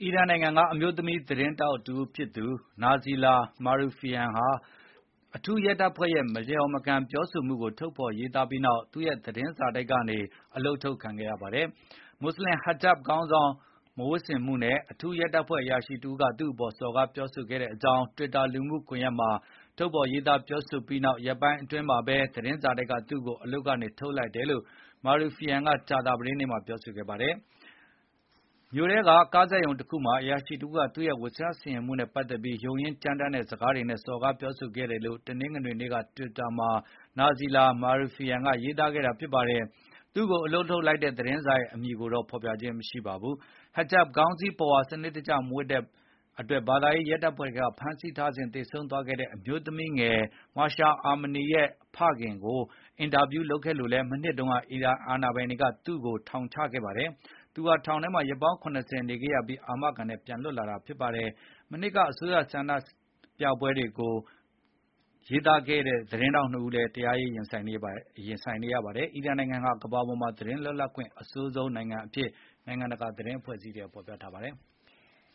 အီရန်နိုင်ငံကအမျိုးသမီးသတင်းထောက်တဦးဖြစ်သူ Nazila Marufian ဟာအထူးရဲတပ်ဖွဲ့ရဲ့မလျော်မကန်ပြောဆိုမှုကိုထုတ်ဖေါ်ရေးသားပြီးနောက် သူ့ရဲ့သတင်းစာတိုက်ကနေအလုပ်ထုတ်ခံခဲ့ရပါတယ်။ မွတ်ဆလင် Hijab ခေါင်းဆောင်းမဝတ်ဆင်မှုနဲ့ အထူးရဲတပ်ဖွဲ့အရာရှိတဦးကသူ့အပေါ်စော်ကားပြောဆိုခဲ့ကြောင်း Twitter လူမှုကွန်ရက်မှာထုတ်ဖေါ်ရေးသားပြောဆိုပြီးနောက် ရက်ပိုင်းအတွင်းမှာပဲသတင်းစာတိုက်ကသူ့ကိုအလုပ်ကနေထုတ်လိုက်တယ်လို့ Marufian ကကြာသပတေးနေ့မှာပြောဆိုခဲ့ပါတယ်။ မြို့ထဲကကားစက်ရုံတခုမှာအရာရှိတဦးကသူ့ရဲ့ဝတ်စားဆင်ယင်မှုနဲ့ပတ်သက်ပြီး ရုန်းရင်းကြမ်းတမ်းတဲ့စကားတွေနဲ့စော်ကားပြောဆိုခဲ့တယ်လို့ တနင်္ဂနွေနေ့က Twitter မှာ Nazila Marufian ကရေးသားခဲ့တာဖြစ်ပါတယ်။ သူ့ကိုအလုပ်ထုတ်လိုက်တဲ့သတင်းစာရဲ့အမည်ကိုတော့ဖေါ်ပြခြင်းမရှိပါဘူး။ Hijab ခေါင်းစည်းပုဝါစနစ်တကျမဝတ်တဲ့အတွက်ဘာသာရေးရဲတပ်ဖွဲ့ကဖမ်းဆီးထားစဉ်သေဆုံးသွားခဲ့တဲ့အမျိုးသမီးငယ် Mahsa Amini ရဲ့ဖခင်ကိုအင်တာဗျူးလုပ်ခဲ့လို့လည်း မနှစ်တုန်းကအီရန်အာဏာပိုင်တွေကသူ့ကိုထောင်ချခဲ့ပါတယ်။ သူဟာထောင်ထဲမှာရက်ပေါင်း ၇၀ နေခဲ့ရပြီးအာမခံနဲ့ပြန်လွတ်လာတာဖြစ်ပါတယ်။ မနှစ်ကအစိုးရဆန္ဒပြပွဲတွေကိုရေးသားခဲ့တဲ့သတင်းထောက် ၂ ဦးလည်းတရားရင်ဆိုင်နေရပါတယ်။ အီရန်နိုင်ငံဟာကမ္ဘာပေါ်မှာသတင်းလွတ်လပ်ခွင့်အဆိုးဆုံးနိုင်ငံအဖြစ်နိုင်ငံတကာသတင်းအဖွဲ့အစည်းတွေကဖေါ်ပြထားပါတယ်။